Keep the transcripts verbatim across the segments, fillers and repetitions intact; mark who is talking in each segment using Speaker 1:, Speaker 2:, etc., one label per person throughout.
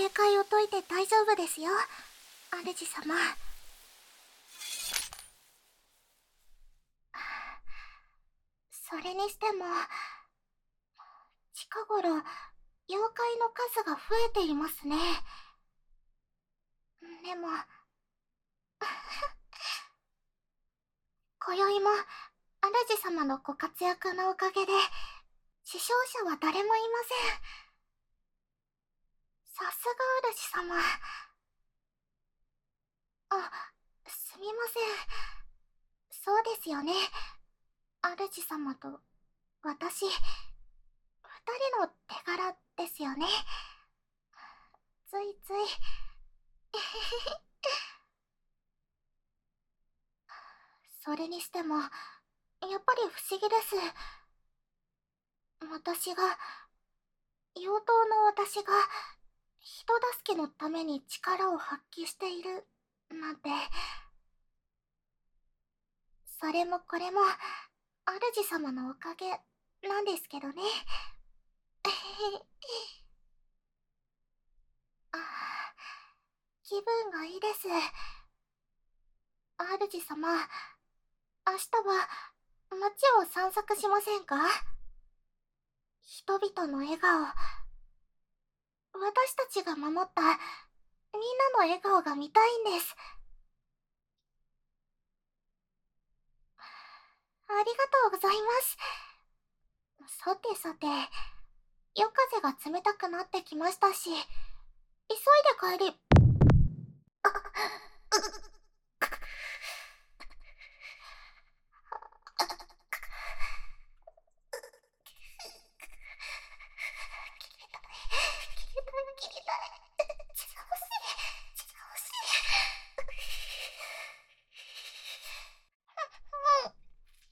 Speaker 1: 冥界を解いて大丈夫ですよ、主様。それにしても、近頃、妖怪の数が増えていますね。でも、今宵も主様のご活躍のおかげで、死傷者は誰もいません。さすが主様。あ、すみません。そうですよね。主様と私、二人の手柄ですよね。ついつい。それにしても、やっぱり不思議です。私が、妖刀の私が、人助けのために力を発揮している、なんて。それもこれも、主様のおかげ、なんですけどね。ああ、気分がいいです。主様、明日は街を散策しませんか？人々の笑顔、私たちが守ったみんなの笑顔が見たいんです。ありがとうございます。さてさて、夜風が冷たくなってきましたし、急いで帰り、あ、切りたい、切りたい。血が欲しい、血が欲しい。うん。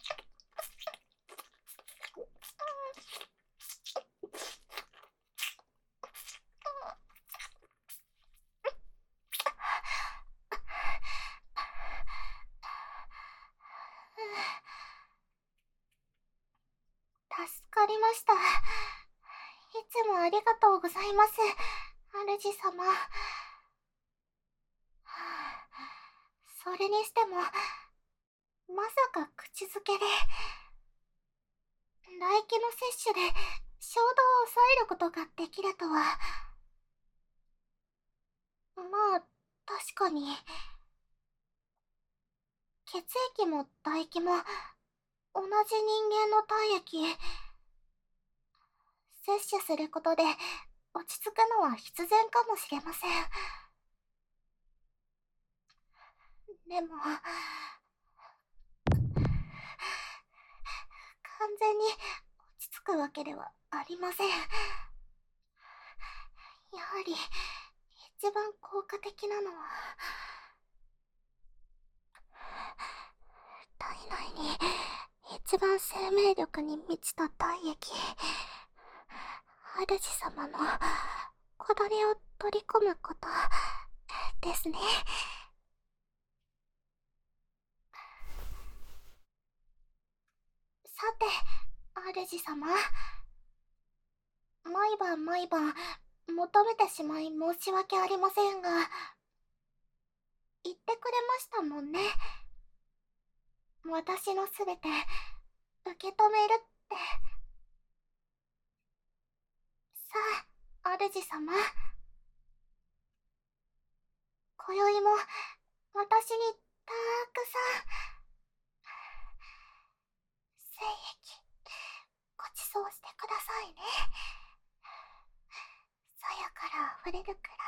Speaker 1: 助かりました。いつもありがとうございます、主様。それにしても、まさか口づけで、唾液の摂取で衝動を抑えることができるとは。まあ、確かに。血液も唾液も同じ人間の体液。摂取することで落ち着くのは必然かもしれません。でも、完全に落ち着くわけではありません。やはり、一番効果的なのは、体内に一番生命力に満ちた体液、主様のこだれを取り込むことですね。さて、主様、毎晩毎晩求めてしまい申し訳ありませんが、言ってくれましたもんね。私のすべて受け止めるって。さあ、主様、今宵も私にたくさん精液ご馳走してくださいね。さやから溢れるくら